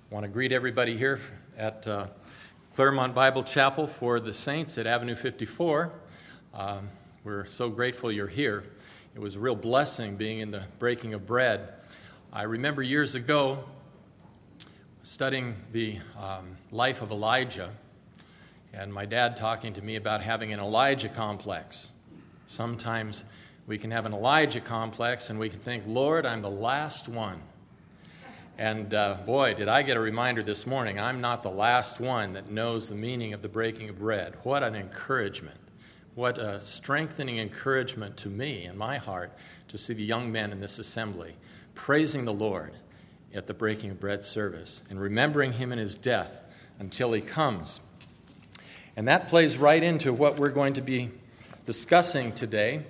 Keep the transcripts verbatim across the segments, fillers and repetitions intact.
I want to greet everybody here at uh, Claremont Bible Chapel for the Saints at Avenue fifty-four. Um, we're so grateful you're here. It was a real blessing being in the breaking of bread. I remember years ago studying the um, life of Elijah, and my dad talking to me about having an Elijah complex. Sometimes we can have an Elijah complex and we can think, Lord, I'm the last one. And uh, boy, did I get a reminder this morning, I'm not the last one that knows the meaning of the breaking of bread. What an encouragement. What a strengthening encouragement to me and my heart to see the young men in this assembly praising the Lord at the breaking of bread service and remembering him in his death until he comes. And that plays right into what we're going to be discussing today.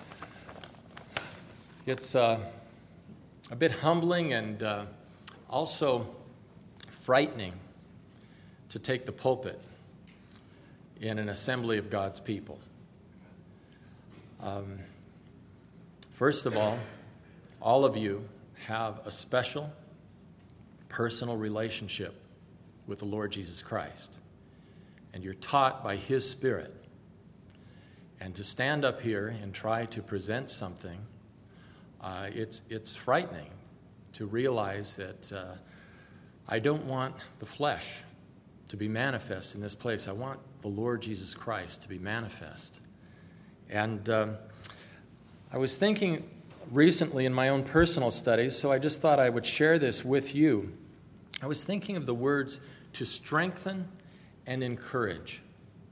It's uh, a bit humbling and uh, also frightening to take the pulpit in an assembly of God's people. Um, first of all, all of you have a special personal relationship with the Lord Jesus Christ, and you're taught by His Spirit. And to stand up here and try to present something, uh, it's it's frightening to realize that uh, I don't want the flesh to be manifest in this place. I want the Lord Jesus Christ to be manifest. And um, I was thinking recently in my own personal studies, so I just thought I would share this with you. I was thinking of the words to strengthen and encourage.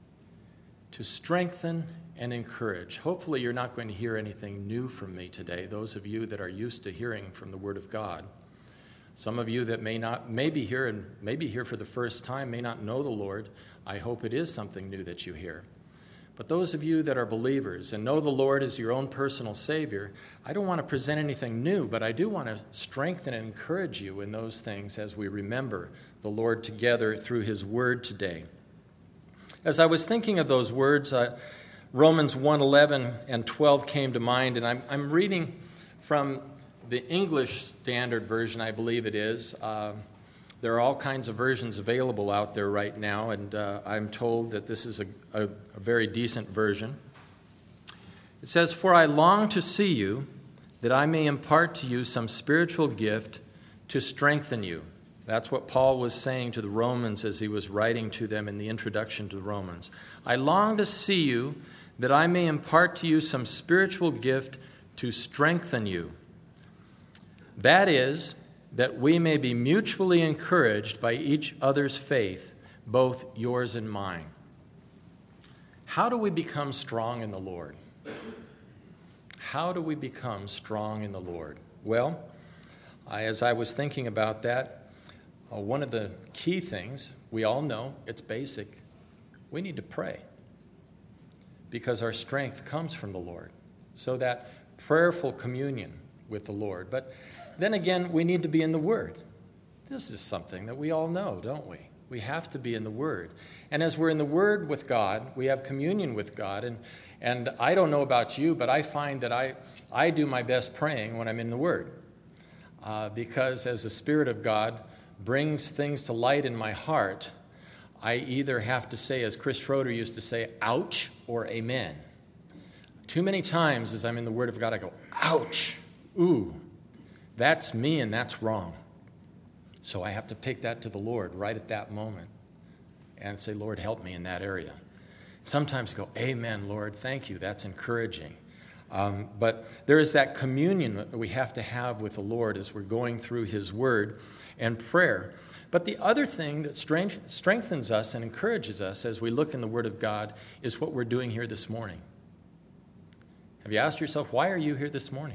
To strengthen and encourage. Hopefully you're not going to hear anything new from me today, those of you that are used to hearing from the Word of God. Some of you that may not, may be here and may be here for the first time, may not know the Lord, I hope it is something new that you hear. But those of you that are believers and know the Lord as your own personal Savior, I don't want to present anything new, but I do want to strengthen and encourage you in those things as we remember the Lord together through His Word today. As I was thinking of those words, uh, Romans one eleven and twelve came to mind, and I'm, I'm reading from the English Standard Version, I believe it is. Uh, there are all kinds of versions available out there right now, and uh, I'm told that this is a, a, a very decent version. It says, "For I long to see you, that I may impart to you some spiritual gift to strengthen you." That's what Paul was saying to the Romans as he was writing to them in the introduction to the Romans. "I long to see you, that I may impart to you some spiritual gift to strengthen you. That is, that we may be mutually encouraged by each other's faith, both yours and mine." How do we become strong in the Lord? How do we become strong in the Lord? Well, I, as I was thinking about that, uh, one of the key things, we all know, it's basic, we need to pray. Because our strength comes from the Lord. So that prayerful communion with the Lord. But then again, we need to be in the Word. This is something that we all know, don't we? We have to be in the Word. And as we're in the Word with God, we have communion with God. And, and I don't know about you, but I find that I, I do my best praying when I'm in the Word. Uh, because as the Spirit of God brings things to light in my heart, I either have to say, as Chris Schroeder used to say, ouch or amen. Too many times as I'm in the Word of God, I go, ouch, ooh, that's me and that's wrong. So I have to take that to the Lord right at that moment and say, Lord, help me in that area. Sometimes go, amen, Lord, thank you, that's encouraging. Um, but there is that communion that we have to have with the Lord as we're going through His Word and prayer. But the other thing that strengthens us and encourages us as we look in the Word of God is what we're doing here this morning. Have you asked yourself, why are you here this morning?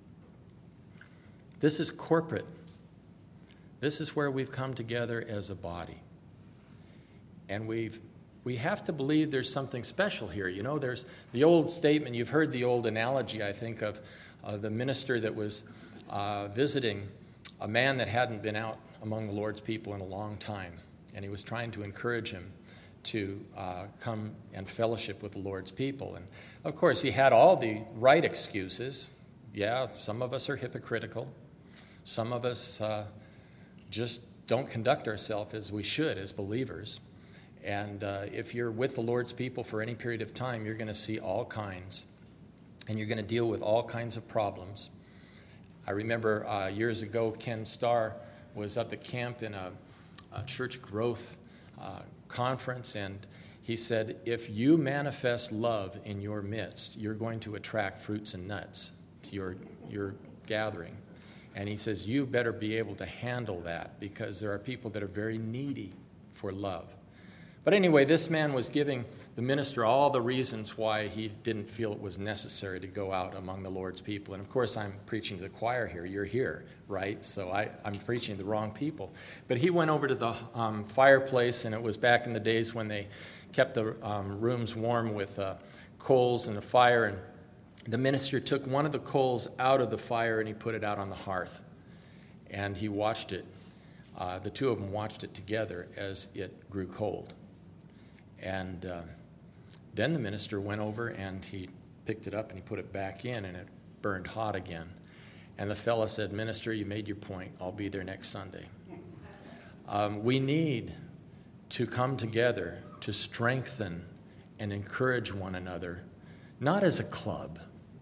This is corporate. This is where we've come together as a body. And we've we have to believe there's something special here. You know, there's the old statement, you've heard the old analogy, I think, of uh, the minister that was uh, visiting a man that hadn't been out among the Lord's people in a long time. And he was trying to encourage him to uh, come and fellowship with the Lord's people. And, of course, he had all the right excuses. Yeah, some of us are hypocritical. Some of us uh, just don't conduct ourselves as we should as believers. And uh, if you're with the Lord's people for any period of time, you're going to see all kinds, and you're going to deal with all kinds of problems. I remember uh, years ago, Ken Starr was up at camp in a, a church growth uh, conference, and he said, if you manifest love in your midst, you're going to attract fruits and nuts to your, your gathering. And he says, you better be able to handle that, because there are people that are very needy for love. But anyway, this man was giving the minister all the reasons why he didn't feel it was necessary to go out among the Lord's people. And of course, I'm preaching to the choir here. You're here, right? So I, I'm preaching to the wrong people. But he went over to the um, fireplace, and it was back in the days when they kept the um, rooms warm with uh, coals and a fire. And the minister took one of the coals out of the fire, and he put it out on the hearth. And he watched it. Uh, the two of them watched it together as it grew cold. And uh, then the minister went over and he picked it up and he put it back in, and it burned hot again. And the fellow said, "Minister, you made your point. I'll be there next Sunday." Um, we need to come together to strengthen and encourage one another, not as a club,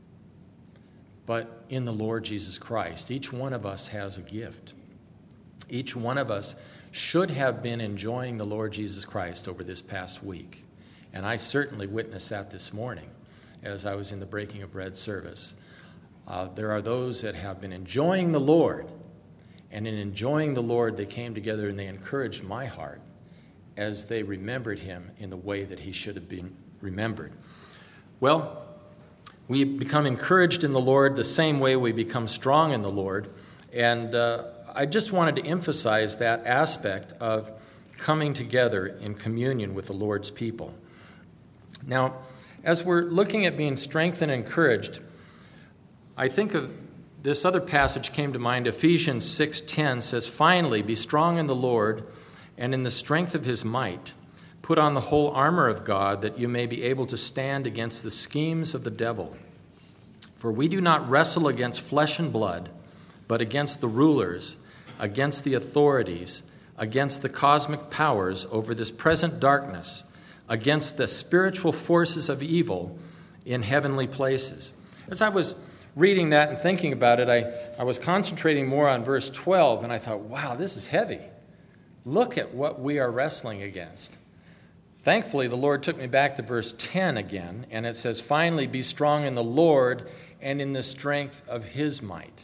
but in the Lord Jesus Christ. Each one of us has a gift. Each one of us should have been enjoying the Lord Jesus Christ over this past week. And I certainly witnessed that this morning as I was in the breaking of bread service. Uh, there are those that have been enjoying the Lord, and in enjoying the Lord, they came together and they encouraged my heart as they remembered him in the way that he should have been remembered. Well, we become encouraged in the Lord the same way we become strong in the Lord, and uh, I just wanted to emphasize that aspect of coming together in communion with the Lord's people. Now, as we're looking at being strengthened and encouraged, I think of this other passage came to mind. Ephesians six ten says, "Finally, be strong in the Lord and in the strength of his might. Put on the whole armor of God, that you may be able to stand against the schemes of the devil. For we do not wrestle against flesh and blood, but against the rulers, against the authorities, against the cosmic powers over this present darkness, against the spiritual forces of evil in heavenly places." As I was reading that and thinking about it, I, I was concentrating more on verse twelve, and I thought, wow, this is heavy. Look at what we are wrestling against. Thankfully, the Lord took me back to verse ten again, and it says, "Finally, be strong in the Lord and in the strength of his might."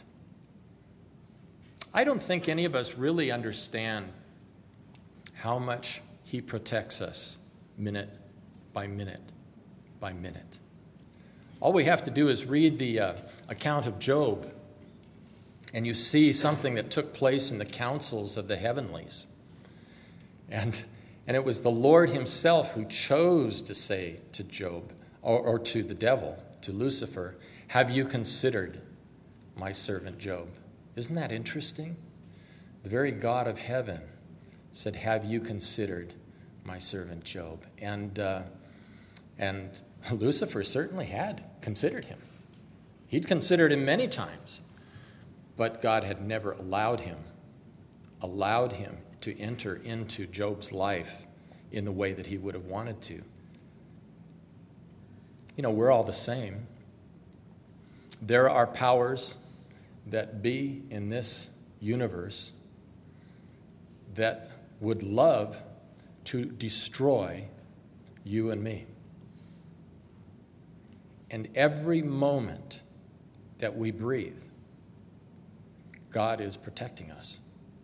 I don't think any of us really understand how much he protects us minute by minute by minute. All we have to do is read the uh, account of Job, and you see something that took place in the councils of the heavenlies. And, and it was the Lord himself who chose to say to Job, or, or to the devil, to Lucifer, "Have you considered my servant Job?" Isn't that interesting? The very God of heaven said, "Have you considered my servant Job?" And uh, and Lucifer certainly had considered him. He'd considered him many times, but God had never allowed him, allowed him to enter into Job's life in the way that he would have wanted to. You know, we're all the same. There are powers that be in this universe that would love to destroy you and me. And every moment that we breathe, God is protecting us.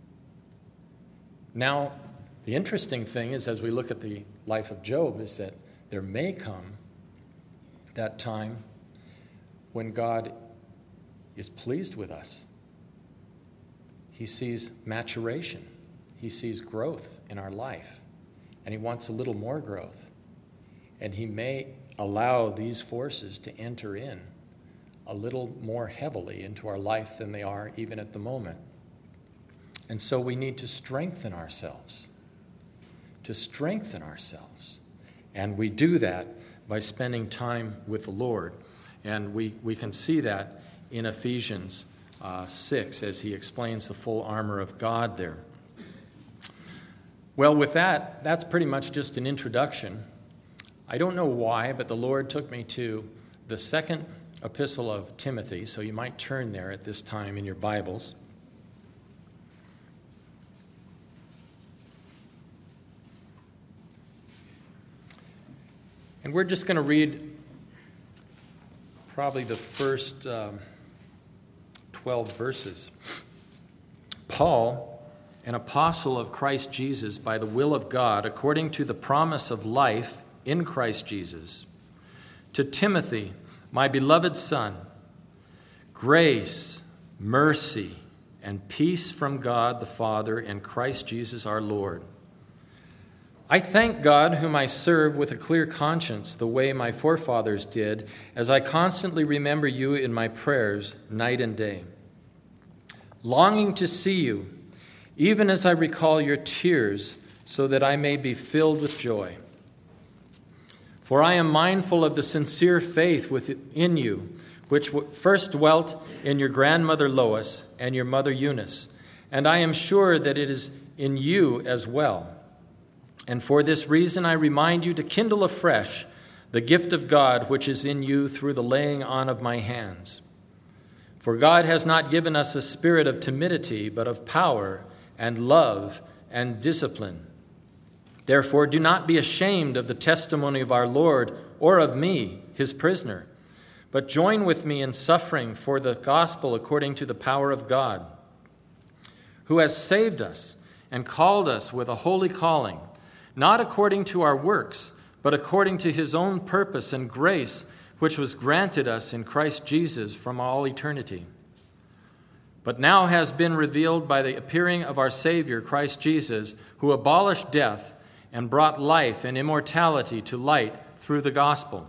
Now, the interesting thing is, as we look at the life of Job, is that there may come that time when God is pleased with us. He sees maturation. He sees growth in our life, and he wants a little more growth. And he may allow these forces to enter in a little more heavily into our life than they are even at the moment. And so we need to strengthen ourselves, to strengthen ourselves. And we do that by spending time with the Lord. And we, we can see that in Ephesians uh, six as he explains the full armor of God there. Well, with that, that's pretty much just an introduction. I don't know why, but the Lord took me to the second epistle of Timothy, so you might turn there at this time in your Bibles. And we're just going to read probably the first um, twelve verses. Paul, an apostle of Christ Jesus by the will of God, according to the promise of life in Christ Jesus, to Timothy, my beloved son, grace, mercy, and peace from God the Father and Christ Jesus our Lord. I thank God, whom I serve with a clear conscience, the way my forefathers did, as I constantly remember you in my prayers night and day, longing to see you, even as I recall your tears, so that I may be filled with joy. For I am mindful of the sincere faith within you, which first dwelt in your grandmother Lois and your mother Eunice, and I am sure that it is in you as well. And for this reason I remind you to kindle afresh the gift of God which is in you through the laying on of my hands. For God has not given us a spirit of timidity, but of power and love and discipline. Therefore, do not be ashamed of the testimony of our Lord or of me, his prisoner, but join with me in suffering for the gospel according to the power of God, who has saved us and called us with a holy calling, not according to our works, but according to his own purpose and grace, which was granted us in Christ Jesus from all eternity, but now has been revealed by the appearing of our Savior, Christ Jesus, who abolished death and brought life and immortality to light through the gospel,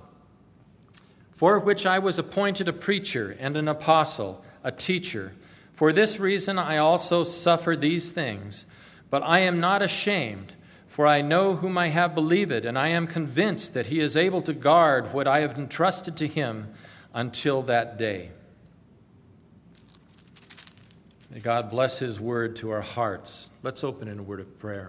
for which I was appointed a preacher and an apostle, a teacher. For this reason I also suffer these things, but I am not ashamed, for I know whom I have believed, and I am convinced that he is able to guard what I have entrusted to him until that day. May God bless his word to our hearts. Let's open in a word of prayer.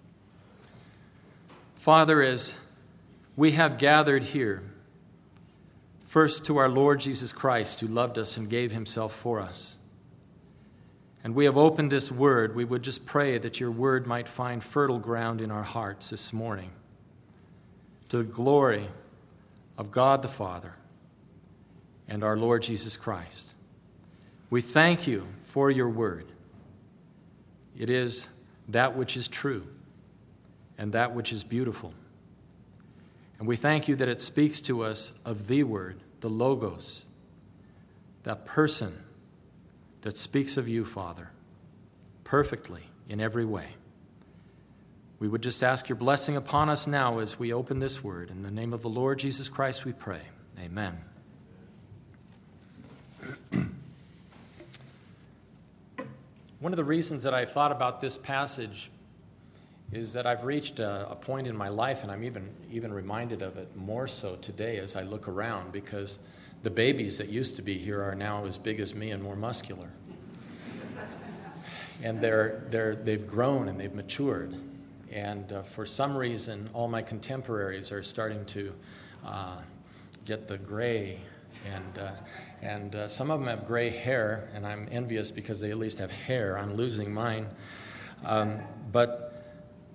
Father, as we have gathered here, first to our Lord Jesus Christ, who loved us and gave himself for us, and we have opened this word, we would just pray that your word might find fertile ground in our hearts this morning, to the glory of God the Father and our Lord Jesus Christ. We thank you for your word. It is that which is true and that which is beautiful. And we thank you that it speaks to us of the word, the Logos, that person that speaks of you, Father, perfectly in every way. We would just ask your blessing upon us now as we open this word. In the name of the Lord Jesus Christ we pray. Amen. One of the reasons that I thought about this passage is that I've reached a, a point in my life, and I'm even, even reminded of it more so today as I look around, because the babies that used to be here are now as big as me and more muscular. And they're, they're, they've grown and they've matured. And uh, for some reason, all my contemporaries are starting to uh, get the gray, and uh, and uh, some of them have gray hair, and I'm envious because they at least have hair. I'm losing mine. Um, but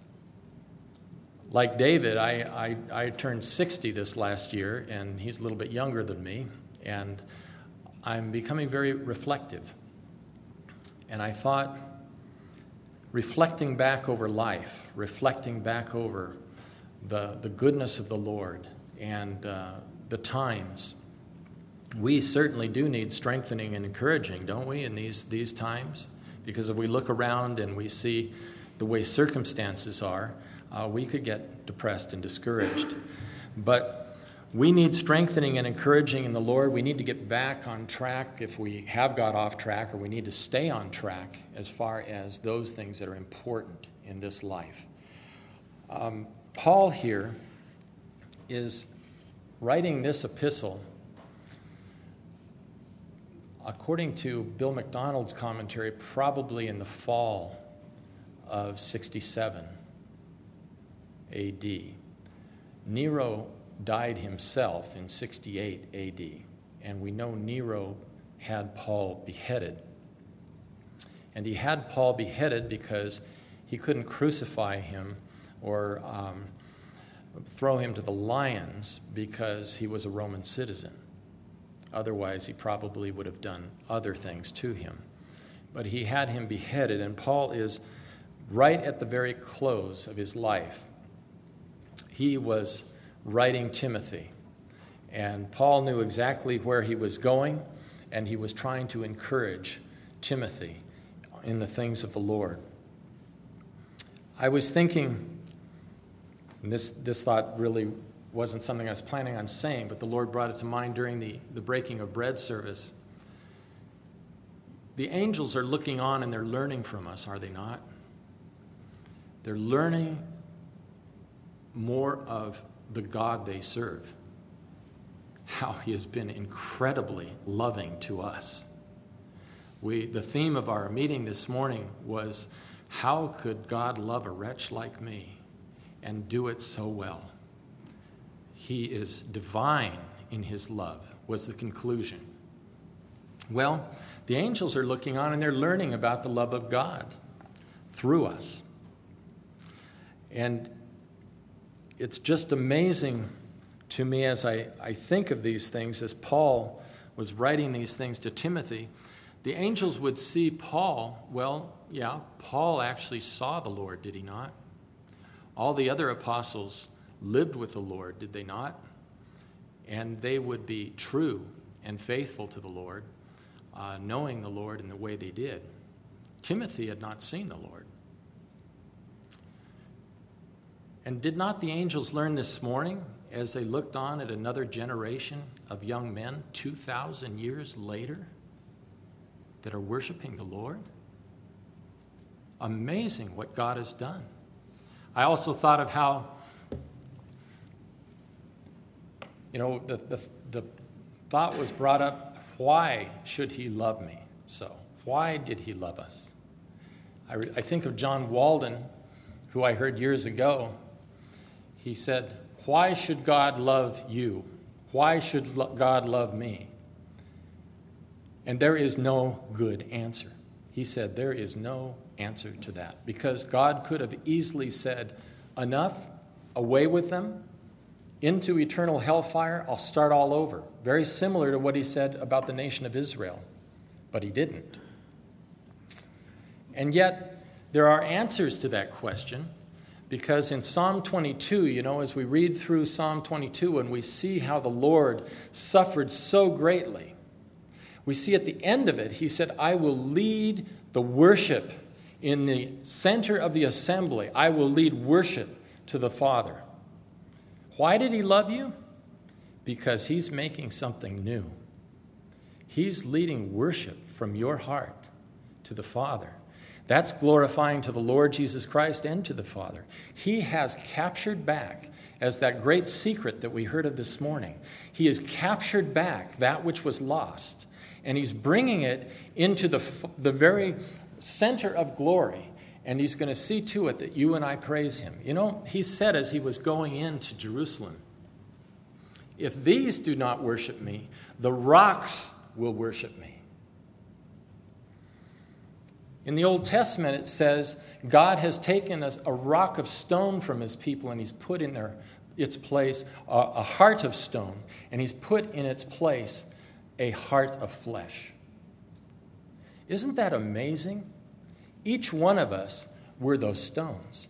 like David, I, I, I turned sixty this last year, and he's a little bit younger than me, and I'm becoming very reflective. And I thought, reflecting back over life, reflecting back over the, the goodness of the Lord and uh, the times, we certainly do need strengthening and encouraging, don't we, in these, these times? Because if we look around and we see the way circumstances are, uh, we could get depressed and discouraged. But we need strengthening and encouraging in the Lord. We need to get back on track if we have got off track, or we need to stay on track as far as those things that are important in this life. Um, Paul here is writing this epistle, according to Bill McDonald's commentary, probably in the fall of sixty-seven. A D. Nero died himself in sixty-eight A D, and we know Nero had Paul beheaded. And he had Paul beheaded because he couldn't crucify him or um, throw him to the lions because he was a Roman citizen. Otherwise, he probably would have done other things to him. But he had him beheaded, and Paul is right at the very close of his life. He was writing Timothy, and Paul knew exactly where he was going, and he was trying to encourage Timothy in the things of the Lord. I was thinking, and this, this thought really wasn't something I was planning on saying, but the Lord brought it to mind during the, the breaking of bread service. The angels are looking on and they're learning from us, are they not? They're learning more of the God they serve, how he has been incredibly loving to us. We, the theme of our meeting this morning was, how could God love a wretch like me and do it so well? He is divine in his love, was the conclusion. Well, the angels are looking on and they're learning about the love of God through us. And it's just amazing to me as I, I think of these things, as Paul was writing these things to Timothy, the angels would see Paul. Well, yeah, Paul actually saw the Lord, did he not? All the other apostles lived with the Lord, did they not? And they would be true and faithful to the Lord, uh, knowing the Lord in the way they did. Timothy had not seen the Lord. And did not the angels learn this morning as they looked on at another generation of young men two thousand years later that are worshiping the Lord? Amazing what God has done. I also thought of how, you know, the, the, the thought was brought up, why should he love me so? Why did he love us? I, re, I think of John Walden, who I heard years ago. He said, why should God love you? Why should lo- God love me? And there is no good answer. He said, there is no answer to that. Because God could have easily said, enough, away with them, into eternal hellfire, I'll start all over. Very similar to what he said about the nation of Israel. But he didn't. And yet, there are answers to that question. Because in Psalm twenty-two, you know, as we read through Psalm twenty-two and we see how the Lord suffered so greatly, we see at the end of it, he said, I will lead the worship in the center of the assembly. I will lead worship to the Father. Why did he love you? Because he's making something new. He's leading worship from your heart to the Father. That's glorifying to the Lord Jesus Christ and to the Father. He has captured back, as that great secret that we heard of this morning, he has captured back that which was lost, and he's bringing it into the, the very center of glory, and he's going to see to it that you and I praise him. You know, he said as he was going into Jerusalem, if these do not worship me, the rocks will worship me. In the Old Testament, it says God has taken a, a rock of stone from his people and he's put in their, its place a, a heart of stone, and he's put in its place a heart of flesh. Isn't that amazing? Each one of us were those stones.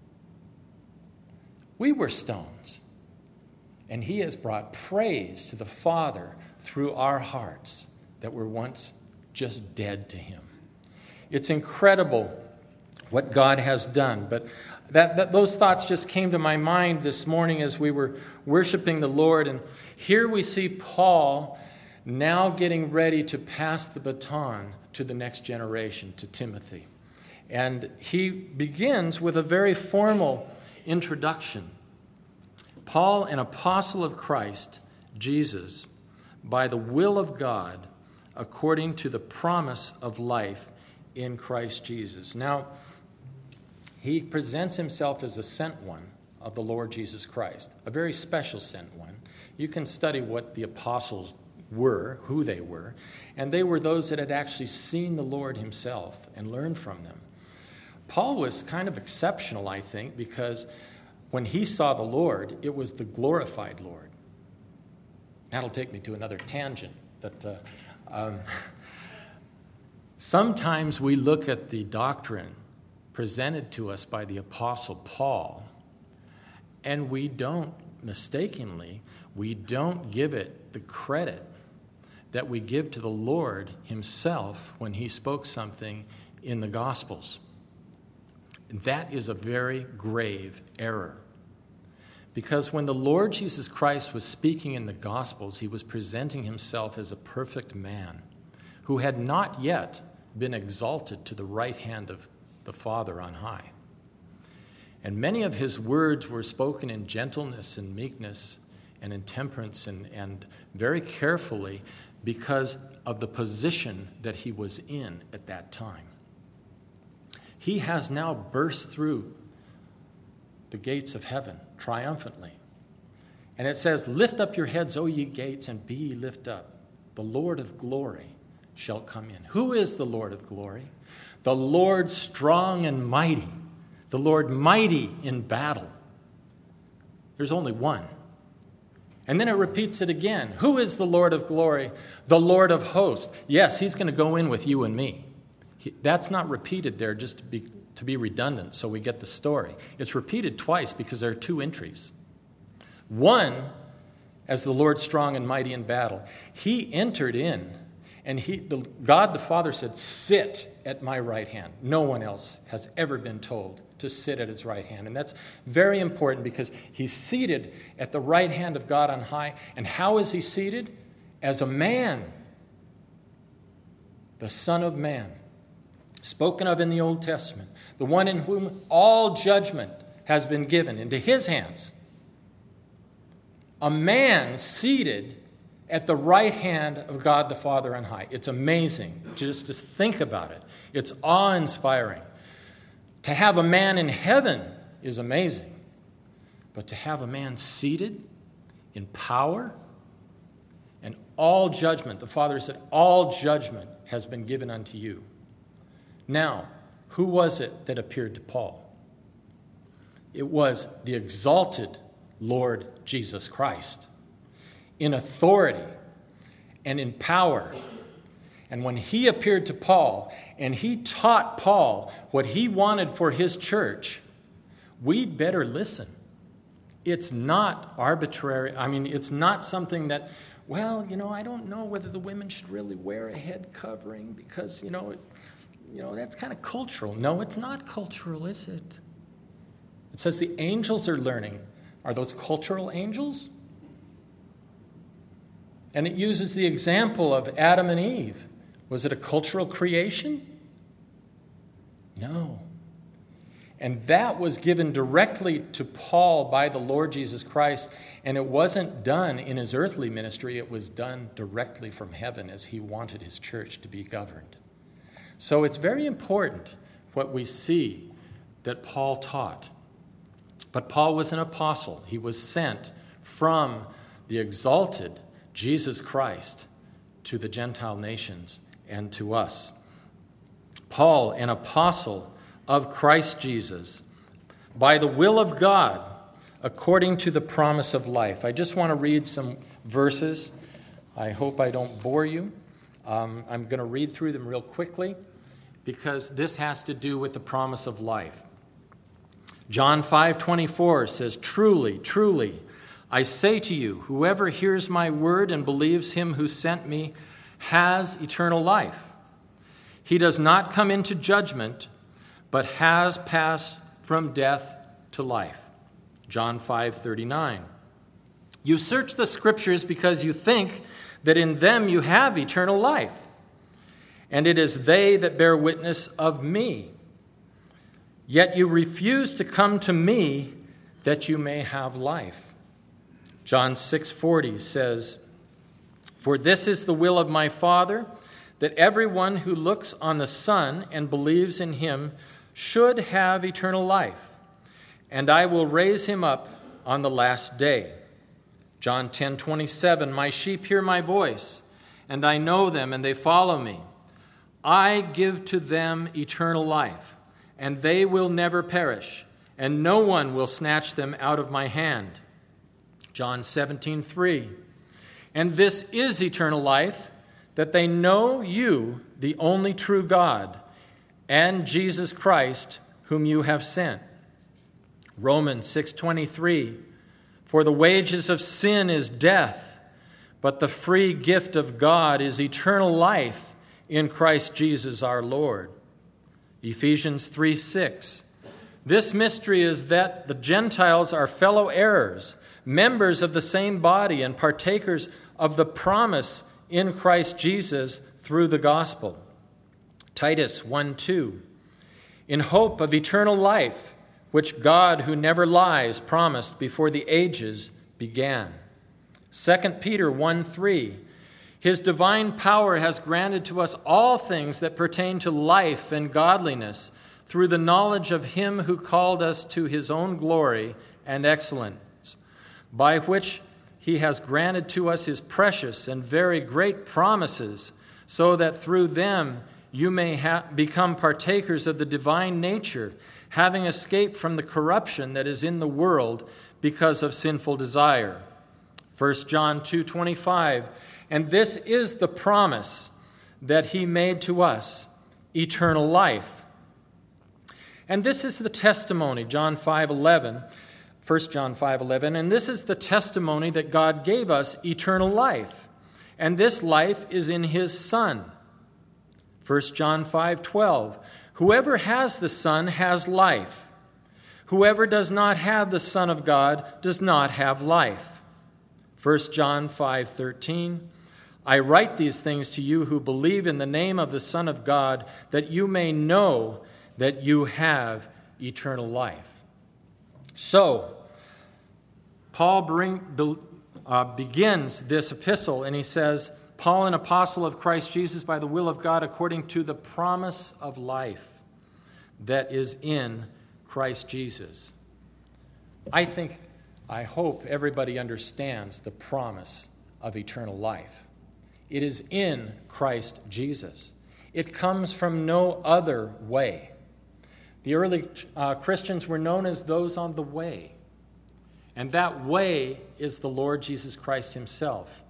We were stones. And he has brought praise to the Father through our hearts that were once just dead to him. It's incredible what God has done. But that, that those thoughts just came to my mind this morning as we were worshiping the Lord. And here we see Paul now getting ready to pass the baton to the next generation, to Timothy. And he begins with a very formal introduction. Paul, an apostle of Christ, Jesus, by the will of God, according to the promise of life in Christ Jesus. Now, he presents himself as a sent one, of the Lord Jesus Christ, a very special sent one. You can study what the apostles were, who they were, and they were those that had actually seen the Lord himself and learned from them. Paul was kind of exceptional, I think, because when he saw the Lord, it was the glorified Lord. That'll take me to another tangent, but uh, um, sometimes we look at the doctrine presented to us by the Apostle Paul, and we don't, mistakenly, we don't give it the credit that we give to the Lord himself when he spoke something in the Gospels. And that is a very grave error. Because when the Lord Jesus Christ was speaking in the Gospels, he was presenting himself as a perfect man who had not yet been exalted to the right hand of the Father on high. And many of his words were spoken in gentleness and meekness and in temperance and, and very carefully because of the position that he was in at that time. He has now burst through the gates of heaven triumphantly. And it says, "Lift up your heads, O ye gates, and be ye lift up. The Lord of glory shall come in." Who is the Lord of glory? The Lord strong and mighty. The Lord mighty in battle. There's only one. And then it repeats it again. Who is the Lord of glory? The Lord of hosts. Yes, he's going to go in with you and me. He, that's not repeated there just to be, to be redundant so we get the story. It's repeated twice because there are two entries. One, as the Lord strong and mighty in battle. He entered in, and he, the, God the Father said, "Sit at my right hand." No one else has ever been told to sit at his right hand. And that's very important because he's seated at the right hand of God on high. And how is he seated? As a man, the Son of Man, spoken of in the Old Testament, the one in whom all judgment has been given into his hands. A man seated at the right hand of God the Father on high. It's amazing just to think about it. It's awe-inspiring. To have a man in heaven is amazing. But to have a man seated in power and all judgment, the Father said, all judgment has been given unto you. Now, who was it that appeared to Paul? It was the exalted Lord Jesus Christ in authority and in power. And when he appeared to Paul and he taught Paul what he wanted for his church, we'd better listen. It's not arbitrary. I mean, it's not something that, well, you know, I don't know whether the women should really wear a head covering because, you know, it, you know, that's kind of cultural. No, it's not cultural, is it? It says the angels are learning. Are those cultural angels? And it uses the example of Adam and Eve. Was it a cultural creation? No. And that was given directly to Paul by the Lord Jesus Christ, and it wasn't done in his earthly ministry. It was done directly from heaven as he wanted his church to be governed. So it's very important what we see that Paul taught. But Paul was an apostle. He was sent from the exalted Jesus Christ to the Gentile nations and to us. Paul, an apostle of Christ Jesus, by the will of God, according to the promise of life. I just want to read some verses. I hope I don't bore you. Um, I'm going to read through them real quickly because this has to do with the promise of life. John five twenty-four says, "Truly, truly, I say to you, whoever hears my word and believes him who sent me has eternal life. He does not come into judgment, but has passed from death to life." John five thirty-nine. "You search the scriptures because you think that in them you have eternal life, and it is they that bear witness of me. Yet you refuse to come to me that you may have life." John six forty says, "For this is the will of my Father, that everyone who looks on the Son and believes in him should have eternal life, and I will raise him up on the last day. John ten twenty-seven, my sheep hear my voice, and I know them, and they follow me. I give to them eternal life, and they will never perish, and no one will snatch them out of my hand. John seventeen three, and this is eternal life, that they know you, the only true God, and Jesus Christ, whom you have sent. Romans six twenty-three, for the wages of sin is death, but the free gift of God is eternal life in Christ Jesus our Lord. Ephesians three six, this mystery is that the Gentiles are fellow heirs, members of the same body, and partakers of the promise in Christ Jesus through the gospel. Titus one two, in hope of eternal life, which God, who never lies, promised before the ages began. Second Peter one three, his divine power has granted to us all things that pertain to life and godliness through the knowledge of him who called us to his own glory and excellence, by which he has granted to us his precious and very great promises, so that through them you may ha- become partakers of the divine nature, having escaped from the corruption that is in the world because of sinful desire. First John two twenty-five, and this is the promise that he made to us, eternal life. And this is the testimony, John five eleven, First John five eleven, and this is the testimony that God gave us, eternal life. And this life is in his Son. First John five twelve, whoever has the Son has life. Whoever does not have the Son of God does not have life. First John five thirteen, I write these things to you who believe in the name of the Son of God, that you may know that you have eternal life. So, Paul bring, uh, begins this epistle, and he says, Paul, an apostle of Christ Jesus by the will of God, according to the promise of life that is in Christ Jesus. I think, I hope everybody understands the promise of eternal life. It is in Christ Jesus. It comes from no other way. The early uh, Christians were known as those on the way. And that way is the Lord Jesus Christ himself.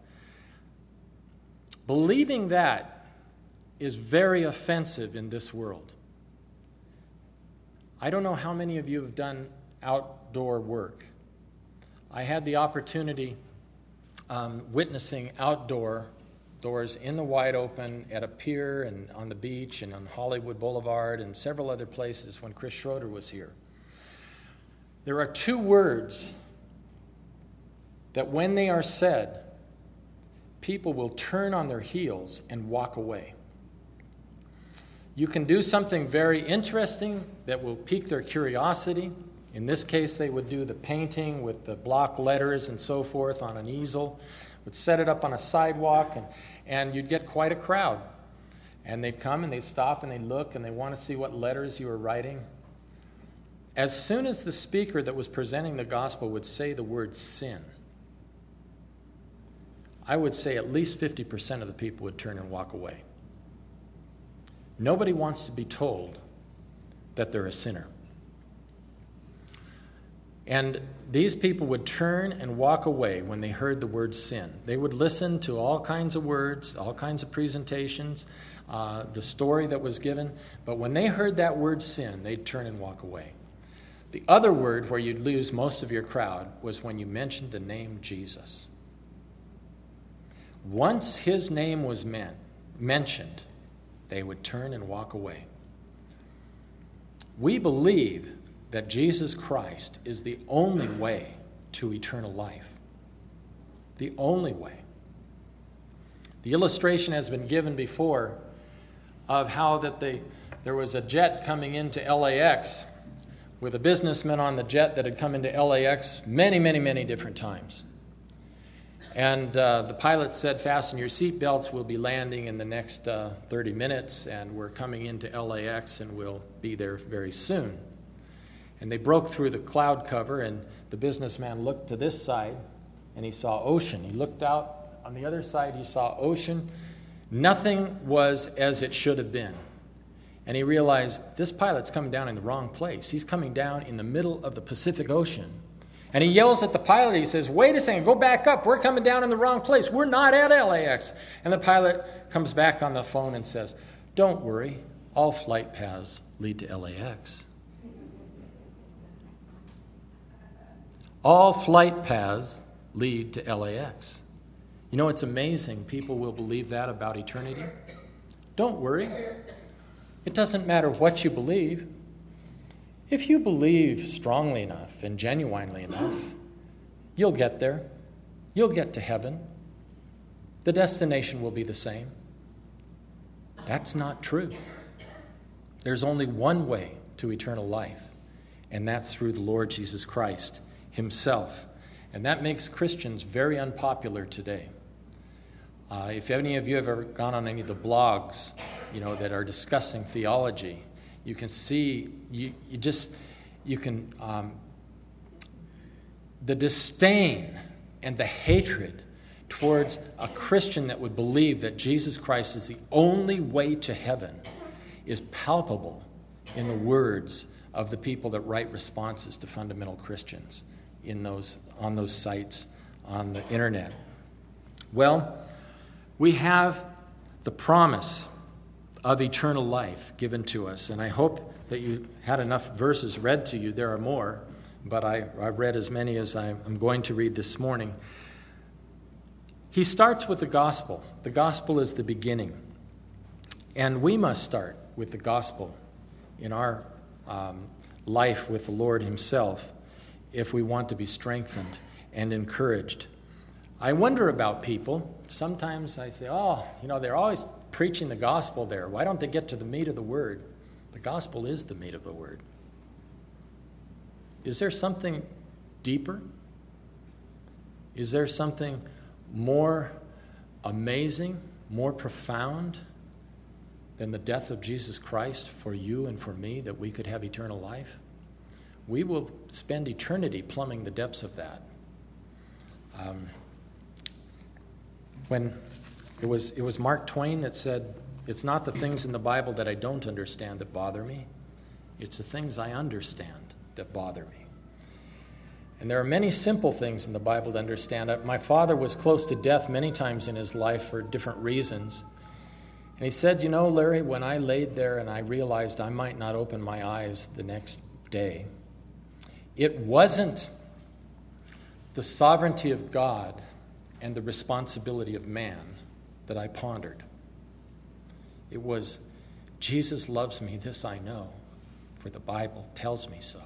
Believing that is very offensive in this world. I don't know how many of you have done outdoor work. I had the opportunity um, witnessing outdoor doors in the wide open at a pier and on the beach and on Hollywood Boulevard and several other places when Chris Schroeder was here. There are two words that when they are said, people will turn on their heels and walk away. You can do something very interesting that will pique their curiosity. In this case, they would do the painting with the block letters and so forth on an easel, would set it up on a sidewalk, and, and you'd get quite a crowd. And they'd come and they'd stop and they'd look and they want to see what letters you were writing. As soon as the speaker that was presenting the gospel would say the word sin, I would say at least fifty percent of the people would turn and walk away. Nobody wants to be told that they're a sinner. And these people would turn and walk away when they heard the word sin. They would listen to all kinds of words, all kinds of presentations, uh, the story that was given. But when they heard that word sin, they'd turn and walk away. The other word where you'd lose most of your crowd was when you mentioned the name Jesus. Once his name was meant, mentioned, they would turn and walk away. We believe that Jesus Christ is the only way to eternal life. The only way. The illustration has been given before of how that they, there was a jet coming into L A X with a businessman on the jet that had come into L A X many, many, many different times. And uh, the pilot said, fasten your seatbelts, we'll be landing in the next uh, thirty minutes, and we're coming into L A X and we'll be there very soon. And they broke through the cloud cover, and the businessman looked to this side, and he saw ocean. He looked out on the other side, he saw ocean. Nothing was as it should have been. And he realized, this pilot's coming down in the wrong place. He's coming down in the middle of the Pacific Ocean. And he yells at the pilot. He says, wait a second, go back up. We're coming down in the wrong place. We're not at L A X. And the pilot comes back on the phone and says, don't worry, all flight paths lead to L A X. All flight paths lead to L A X. You know, it's amazing. People will believe that about eternity. Don't worry. It doesn't matter what you believe. If you believe strongly enough and genuinely enough, you'll get there. You'll get to heaven. The destination will be the same. That's not true. There's only one way to eternal life, and that's through the Lord Jesus Christ himself. And that makes Christians very unpopular today. Uh, if any of you have ever gone on any of the blogs, you know, that are discussing theology, you can see, you, you just, you can, um, the disdain and the hatred towards a Christian that would believe that Jesus Christ is the only way to heaven is palpable in the words of the people that write responses to fundamental Christians in those, on those sites on the internet. Well, we have the promise of eternal life given to us. And I hope that you had enough verses read to you. There are more, but I, I read as many as I'm going to read this morning. He starts with the gospel. The gospel is the beginning. And we must start with the gospel in our um, life with the Lord himself if we want to be strengthened and encouraged. I wonder about people. Sometimes I say, oh, you know, they're always preaching the gospel there. Why don't they get to the meat of the word? The gospel is the meat of the word. Is there something deeper? Is there something more amazing, more profound than the death of Jesus Christ for you and for me, that we could have eternal life? We will spend eternity plumbing the depths of that. Um, when it was, it was Mark Twain that said, it's not the things in the Bible that I don't understand that bother me. It's the things I understand that bother me. And there are many simple things in the Bible to understand. My father was close to death many times in his life for different reasons. And he said, you know, Larry, when I laid there and I realized I might not open my eyes the next day, it wasn't the sovereignty of God and the responsibility of man that I pondered. It was, Jesus loves me, this I know, for the Bible tells me so.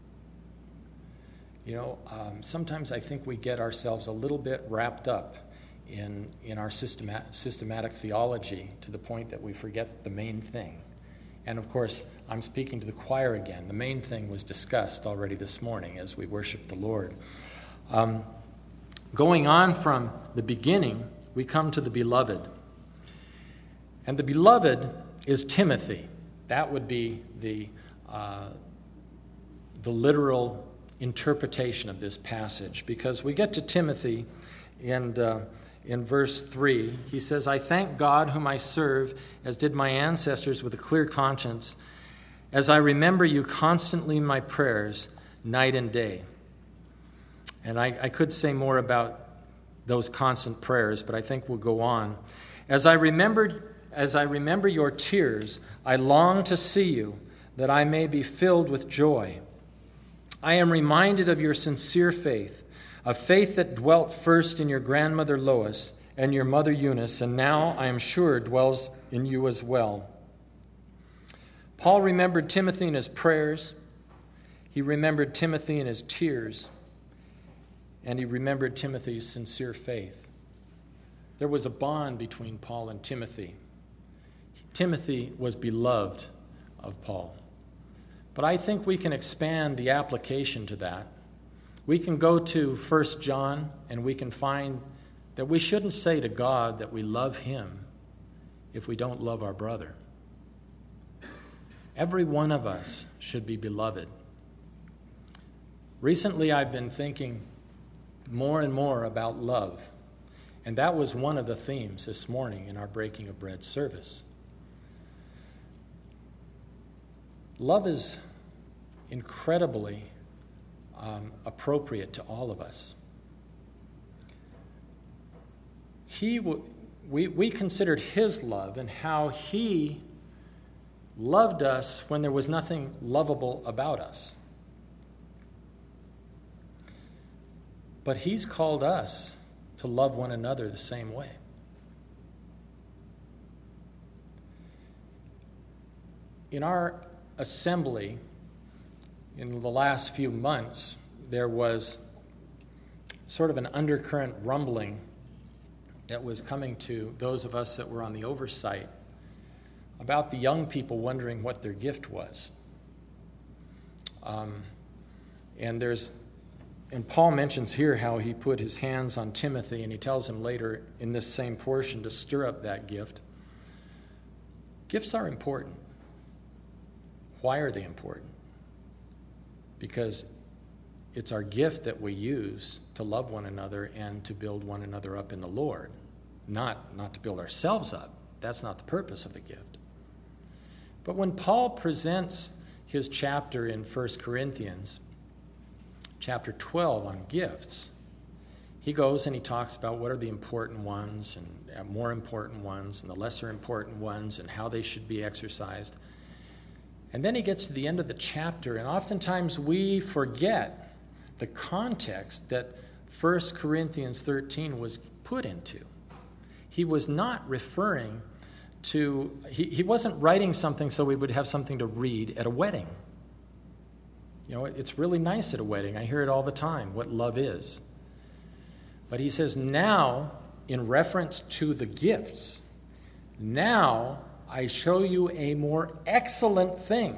You know, um, sometimes I think we get ourselves a little bit wrapped up in, in our systemat- systematic theology to the point that we forget the main thing. And of course, I'm speaking to the choir again. The main thing was discussed already this morning as we worship the Lord. Um, going on from the beginning, we come to the beloved. And the beloved is Timothy. That would be the, uh, the literal interpretation of this passage, because we get to Timothy and uh, in verse three, he says, I thank God whom I serve, as did my ancestors with a clear conscience, as I remember you constantly in my prayers, night and day. And I, I could say more about those constant prayers, but I think we'll go on. As I remembered, as I remember your tears, I long to see you, that I may be filled with joy. I am reminded of your sincere faith, a faith that dwelt first in your grandmother Lois and your mother Eunice, and now I am sure dwells in you as well. Paul remembered Timothy in his prayers. He remembered Timothy in his tears. And he remembered Timothy's sincere faith. There was a bond between Paul and Timothy. Timothy was beloved of Paul. But I think we can expand the application to that. We can go to First John and we can find that we shouldn't say to God that we love him if we don't love our brother. Every one of us should be beloved. Recently, I've been thinking more and more about love, and that was one of the themes this morning in our Breaking of Bread service. Love is incredibly um, appropriate to all of us. He, w- we, we considered his love and how he loved us when there was nothing lovable about us. But he's called us to love one another the same way. In our assembly, in the last few months, there was sort of an undercurrent rumbling that was coming to those of us that were on the oversight about the young people wondering what their gift was. Um, and there's, and Paul mentions here how he put his hands on Timothy, and he tells him later in this same portion to stir up that gift. Gifts are important. Why are they important? Because it's our gift that we use to love one another and to build one another up in the Lord, not, not to build ourselves up. That's not the purpose of a gift. But when Paul presents his chapter in First Corinthians, chapter twelve on gifts, he goes and he talks about what are the important ones and more important ones and the lesser important ones and how they should be exercised. And then he gets to the end of the chapter, and oftentimes we forget the context that First Corinthians thirteen was put into. He was not referring to, he, he wasn't writing something so we would have something to read at a wedding. You know, it's really nice at a wedding. I hear it all the time, what love is. But he says, now, in reference to the gifts, now I show you a more excellent thing.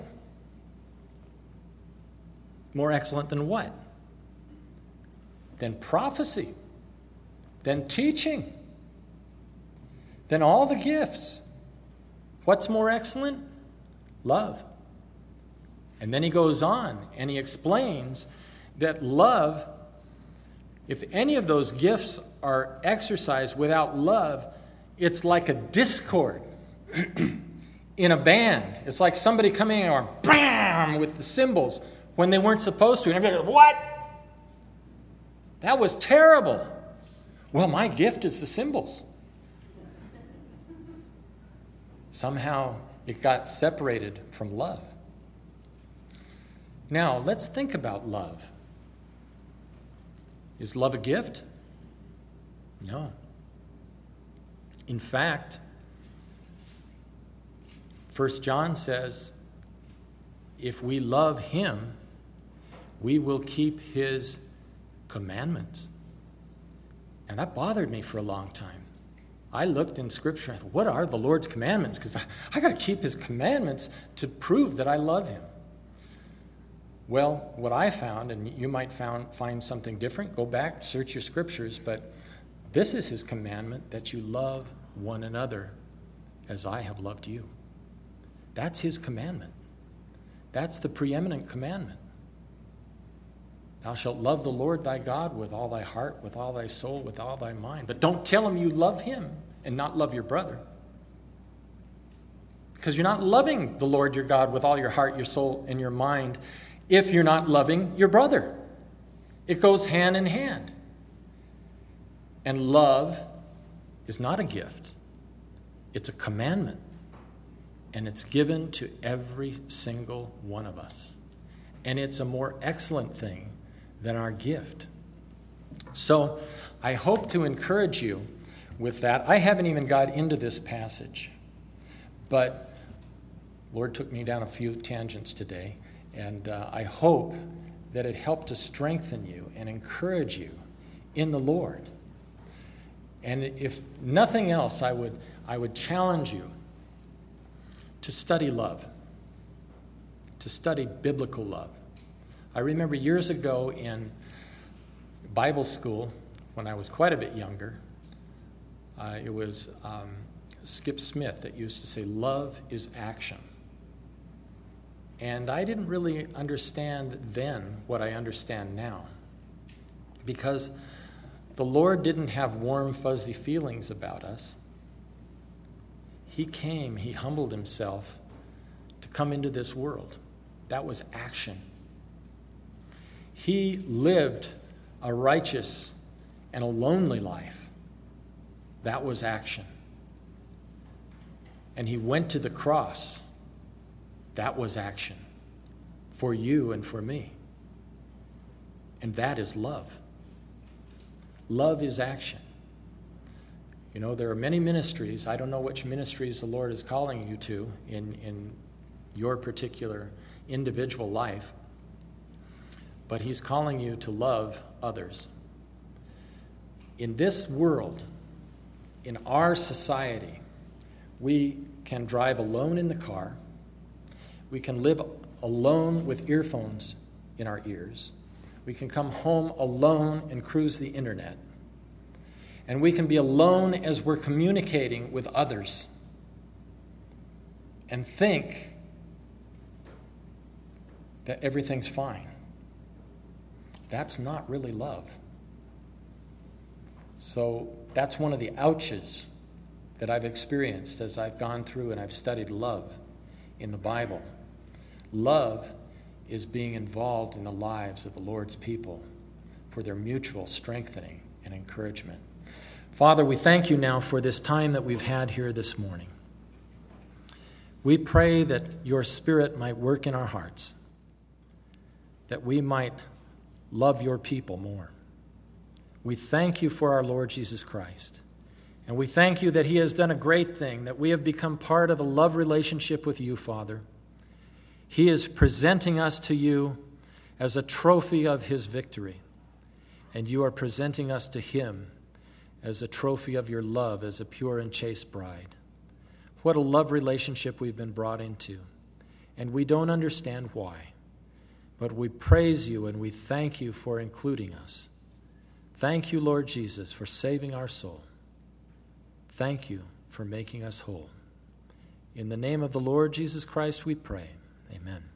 More excellent than what? Than prophecy, than teaching, than all the gifts. What's more excellent? Love. And then he goes on and he explains that love, if any of those gifts are exercised without love, it's like a discord in a band. It's like somebody coming in and bam with the cymbals when they weren't supposed to. And everybody goes, what? That was terrible. Well, my gift is the cymbals. Somehow it got separated from love. Now, let's think about love. Is love a gift? No. In fact, First John says, if we love him, we will keep his commandments. And that bothered me for a long time. I looked in Scripture and I thought, what are the Lord's commandments? Because I, I got to keep his commandments to prove that I love him. Well, what I found, and you might found, find something different, go back, search your Scriptures, but this is his commandment, that you love one another as I have loved you. That's his commandment. That's the preeminent commandment. Thou shalt love the Lord thy God with all thy heart, with all thy soul, with all thy mind. But don't tell him you love him and not love your brother. Because you're not loving the Lord your God with all your heart, your soul, and your mind if you're not loving your brother. It goes hand in hand. And love is not a gift. It's a commandment. And it's given to every single one of us. And it's a more excellent thing than our gift. So I hope to encourage you with that. I haven't even got into this passage, but Lord took me down a few tangents today, and uh, I hope that it helped to strengthen you and encourage you in the Lord. And if nothing else, I would I would challenge you to study love, to study biblical love. I remember years ago in Bible school, when I was quite a bit younger, uh, it was um, Skip Smith that used to say, love is action. And I didn't really understand then what I understand now. Because the Lord didn't have warm, fuzzy feelings about us. He came, he humbled himself to come into this world. That was action. He lived a righteous and a lonely life. That was action. And he went to the cross. That was action for you and for me. And that is love. Love is action. You know, there are many ministries. I don't know which ministries the Lord is calling you to in, in your particular individual life, but he's calling you to love others. In this world, in our society, we can drive alone in the car. We can live alone with earphones in our ears. We can come home alone and cruise the internet. And we can be alone as we're communicating with others and think that everything's fine. That's not really love. So that's one of the ouches that I've experienced as I've gone through and I've studied love in the Bible. Love is being involved in the lives of the Lord's people for their mutual strengthening and encouragement. Father, we thank you now for this time that we've had here this morning. We pray that your Spirit might work in our hearts, that we might love your people more. We thank you for our Lord Jesus Christ. And we thank you that he has done a great thing, that we have become part of a love relationship with you, Father. He is presenting us to you as a trophy of his victory. And you are presenting us to him as a trophy of your love, as a pure and chaste bride. What a love relationship we've been brought into. And we don't understand why. But we praise you and we thank you for including us. Thank you, Lord Jesus, for saving our soul. Thank you for making us whole. In the name of the Lord Jesus Christ we pray. Amen.